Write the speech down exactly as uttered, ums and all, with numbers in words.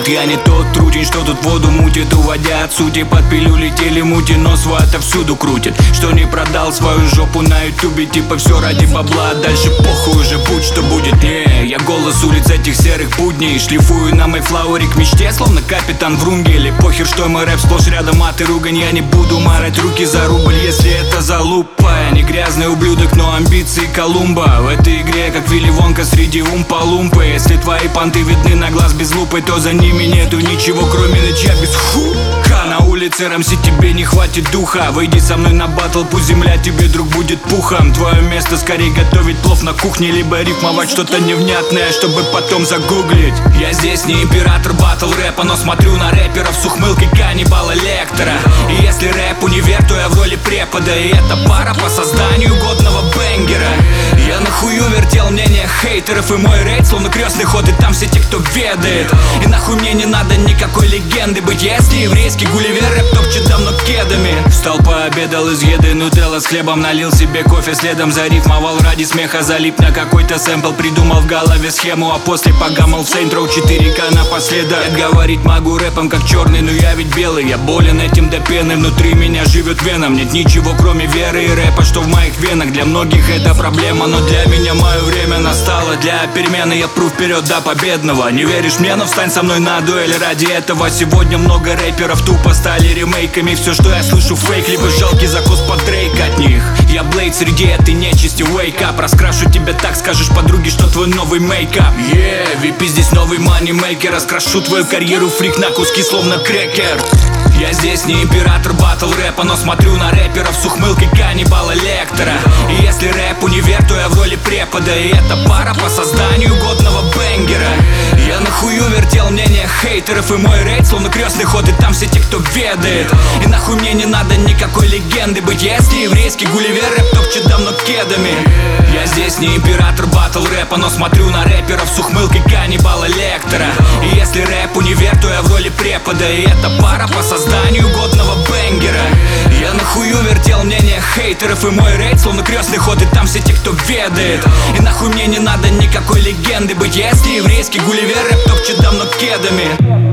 Я не тот трутень, что тут воду мутит, уводя от сути. Под пилюли телемути, но свой отовсюду крутит. Что не продал свою жопу на ютубе, типа все ради бабла. Дальше похуй уже, будь что будет. Не, я голос улиц этих серых будней. Шлифую на Мэйфлауэре к мечте, словно капитан Врунгель. Похер, что мой рэп сплошь рядом мат и ругань. Я не буду марать руки за рубль, если это залупа. Я не грязный ублюдок, но амбиции Колумба. В этой игре, как Вилли Вонка среди умпа-лумпы. Если твои понты видны на глаз без лупы, то за ними нету ничего, кроме нычья без хука. На улице рамси тебе не хватит духа. Выйди со мной на баттл, пусть земля тебе, друг, будет пухом. Твое место скорее готовить плов на кухне, либо рифмовать что-то невнятное, чтобы потом загуглить. Я здесь не император баттл рэпа, но смотрю на рэперов с ухмылкой каннибала Лектора. И если рэп универ, то я в роли препода. И это пара по созданию годного бенгера. Я нахую вертел мнение хейтеров, и мой рейд словно крестный ход, и там все те, кто ведает. И нахуй мне не надо никакой легенды быть. Если еврейский гулливер рэп топчет давно кедами. Встал, пообедал из еды нутелла с хлебом, налил себе кофе, следом зарифмовал ради смеха. Залип на какой-то сэмпл, придумал в голове схему, а после погамал в Saints Row четыре ка напоследок. Говорить могу рэпом как черный, но я ведь белый. Я болен этим до пены, внутри меня живет веном. Нет ничего кроме веры и рэпа, что в моих венах. Для многих это проблема, но для меня мое время настало. Для перемены я пру вперед до победного. Не веришь мне, но встань со мной на дуэль. Ради этого сегодня много рэперов тупо стали ремейками. Все, что я слышу, фейк, либо жалкий закос под Дрейк от них. Я Блейд среди этой нечисти, wake up. Раскрашу тебя так, скажешь подруге, что твой новый мейкап. Yeah, ви пи здесь новый манимейкер. Раскрашу твою карьеру, фрик, на куски, словно крекер. Я здесь не император баттл рэпа, но смотрю на рэперов с ухмылкой каннибала Лектора. И если рэп универ, то я в роли препода. И это пара по созданию годного бенгера. Я нахую вертел мнение хейтеров, и мой рейд словно крестный ход, и там все те, кто ведает. И нахуй мне не надо никакой легенды быть. Если еврейский гулливер рэп топчет давно кедами. Я здесь не император баттл рэпа, но смотрю на рэперов с ухмылкой каннибала Лектора. И если рэп универ, то я в роли препода. И это пара по созданию годного бенгера. Я нахую вертел мнение хейтеров, и мой рейд словно крестный ход, и там все те, кто ведает. И нахуй мне не надо никакой легенды быть. Если еврейский гулливер рэп топчет давно кедами.